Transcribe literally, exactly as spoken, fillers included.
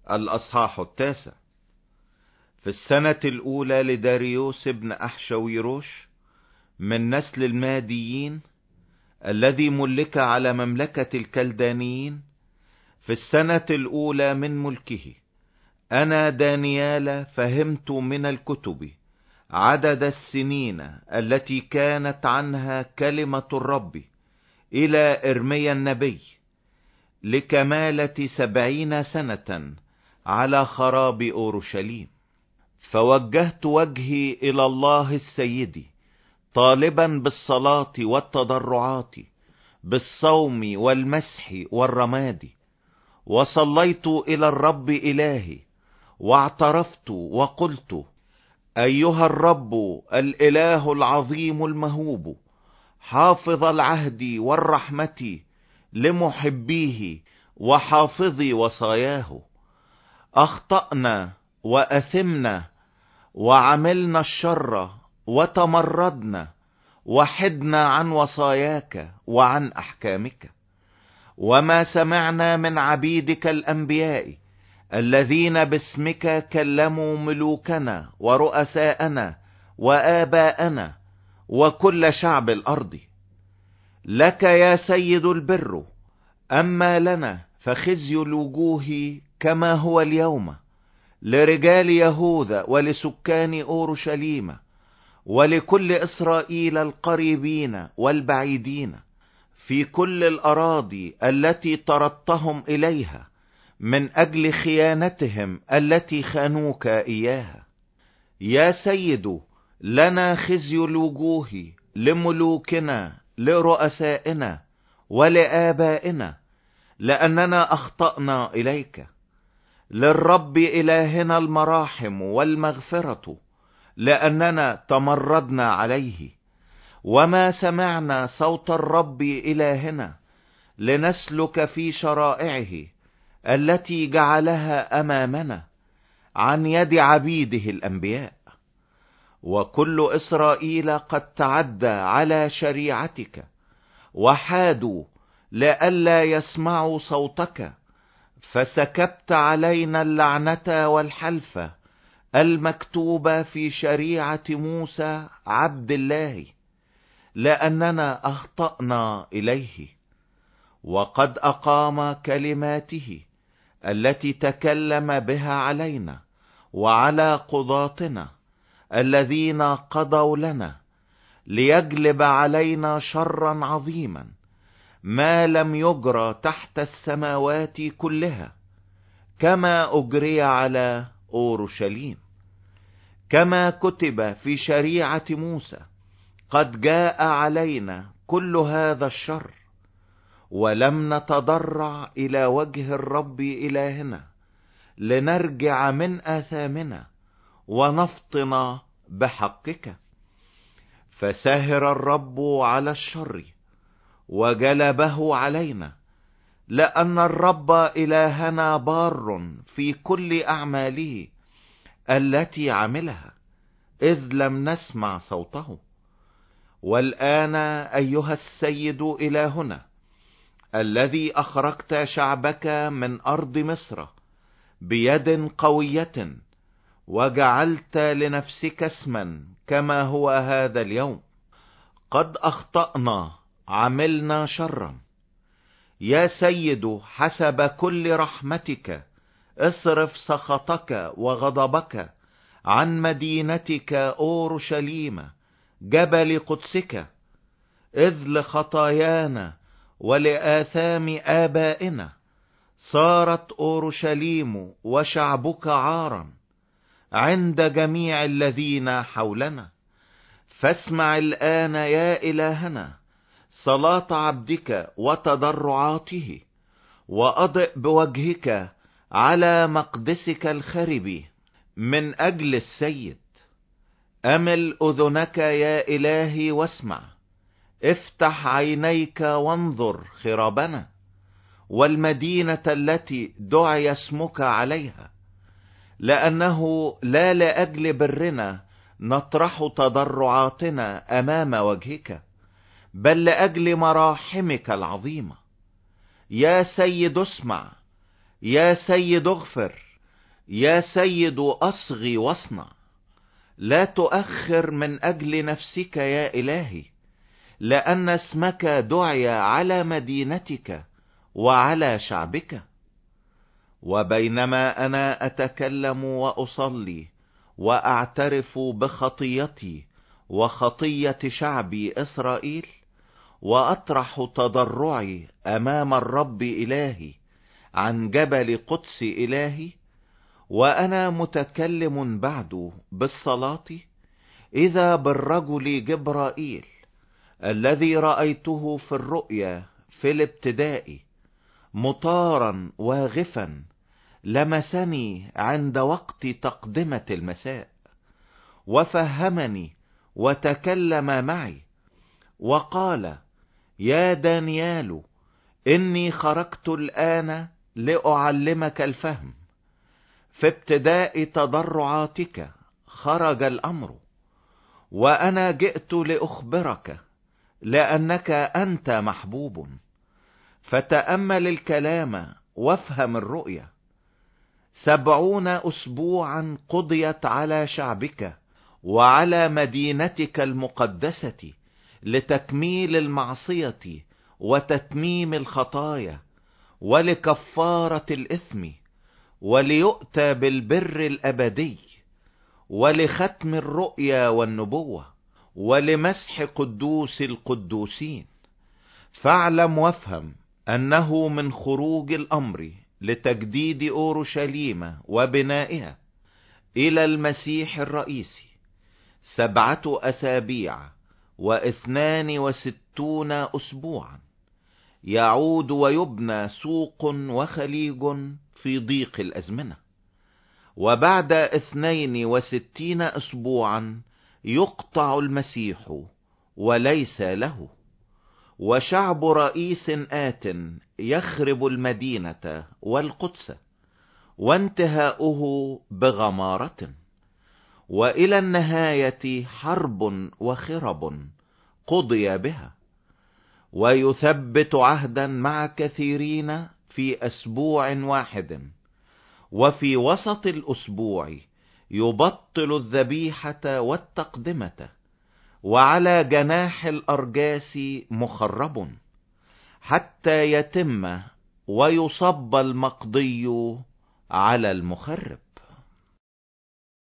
الأصحاح التاسع. في السنة الأولى لداريوس ابن أحشويروش من نسل الماديين الذي ملك على مملكة الكلدانيين، في السنة الأولى من ملكه، أنا دانيال فهمت من الكتب عدد السنين التي كانت عنها كلمة الرب إلى إرميا النبي لكمالة سبعين سنة على خراب أورشليم. فوجهت وجهي إلى الله السيد طالبا بالصلاة والتضرعات بالصوم والمسح والرماد، وصليت إلى الرب إلهي واعترفت وقلت: أيها الرب الإله العظيم المهوب، حافظ العهد والرحمة لمحبيه وحافظي وصاياه، أخطأنا وأثمنا وعملنا الشر وتمردنا وحدنا عن وصاياك وعن أحكامك، وما سمعنا من عبيدك الأنبياء الذين باسمك كلموا ملوكنا ورؤساءنا وآباءنا وكل شعب الأرض. لك يا سيد البر، أما لنا فخزي الوجوه كما هو اليوم لرجال يهوذا ولسكان أورشليم ولكل إسرائيل القريبين والبعيدين في كل الأراضي التي طردتهم إليها من أجل خيانتهم التي خانوك إياها. يا سيد، لنا خزي الوجوه لملوكنا لرؤسائنا ولآبائنا، لأننا أخطأنا إليك. للرب إلهنا المراحم والمغفرة، لأننا تمردنا عليه، وما سمعنا صوت الرب إلهنا لنسلك في شرائعه التي جعلها أمامنا عن يد عبيده الأنبياء. وكل إسرائيل قد تعدى على شريعتك وحادوا لئلا يسمعوا صوتك، فسكبت علينا اللعنة والحلف المكتوبة في شريعة موسى عبد الله، لأننا أخطأنا إليه. وقد أقام كلماته التي تكلم بها علينا وعلى قضاتنا الذين قضوا لنا، ليجلب علينا شرا عظيما ما لم يجرى تحت السماوات كلها، كما أجري على أورشليم. كما كتب في شريعة موسى قد جاء علينا كل هذا الشر، ولم نتضرع إلى وجه الرب إلهنا لنرجع من آثامنا ونفطن بحقك. فسهر الرب على الشر وجلبه علينا، لأن الرب إلهنا بار في كل أعماله التي عملها، إذ لم نسمع صوته. والآن أيها السيد إلهنا الذي أخرجت شعبك من أرض مصر بيد قوية، وجعلت لنفسك اسما كما هو هذا اليوم، قد أخطأنا عملنا شرا. يا سيد، حسب كل رحمتك اصرف سخطك وغضبك عن مدينتك أورشليم جبل قدسك، إذ لخطايانا ولآثام آبائنا صارت أورشليم وشعبك عارا عند جميع الذين حولنا. فاسمع الآن يا إلهنا صلاة عبدك وتضرعاته، وأضئ بوجهك على مقدسك الخرب من أجل السيد. أمل أذنك يا إلهي واسمع، افتح عينيك وانظر خرابنا والمدينة التي دعي اسمك عليها، لأنه لا لأجل برنا نطرح تضرعاتنا أمام وجهك، بل لأجل مراحمك العظيمة. يا سيد اسمع، يا سيد اغفر، يا سيد أصغي واصنع، لا تؤخر من أجل نفسك يا إلهي، لأن اسمك دعي على مدينتك وعلى شعبك. وبينما أنا أتكلم وأصلي وأعترف بخطيتي وخطية شعبي إسرائيل، وأطرح تضرعي أمام الرب إلهي عن جبل قدس إلهي، وأنا متكلم بعد بالصلاة، إذا بالرجل جبرائيل الذي رأيته في الرؤيا في الابتداء مطارا واغفا لمسني عند وقت تقدمة المساء، وفهمني وتكلم معي وقال: يا دانيال، إني خرجت الآن لأعلمك الفهم. في ابتداء تضرعاتك خرج الأمر، وأنا جئت لأخبرك لأنك أنت محبوب. فتأمل الكلام وافهم الرؤيا. سبعون أسبوعا قضيت على شعبك وعلى مدينتك المقدسة لتكميل المعصية وتتميم الخطايا ولكفارة الإثم، وليؤتى بالبر الأبدي، ولختم الرؤيا والنبوة، ولمسح قدوس القدوسين. فاعلم وافهم أنه من خروج الأمر لتجديد أورشليم وبنائها إلى المسيح الرئيسي سبعة أسابيع واثنان وستون أسبوعا، يعود ويبنى سوق وخليج في ضيق الأزمنة. وبعد اثنين وستين أسبوعا يقطع المسيح وليس له، وشعب رئيس آت يخرب المدينة والقدس، وانتهاؤه بغمارة، وإلى النهاية حرب وخرب قضي بها. ويثبت عهدا مع كثيرين في أسبوع واحد، وفي وسط الأسبوع يبطل الذبيحة والتقدمة، وعلى جناح الأرجاس مخرب، حتى يتم ويصب المقضي على المخرب.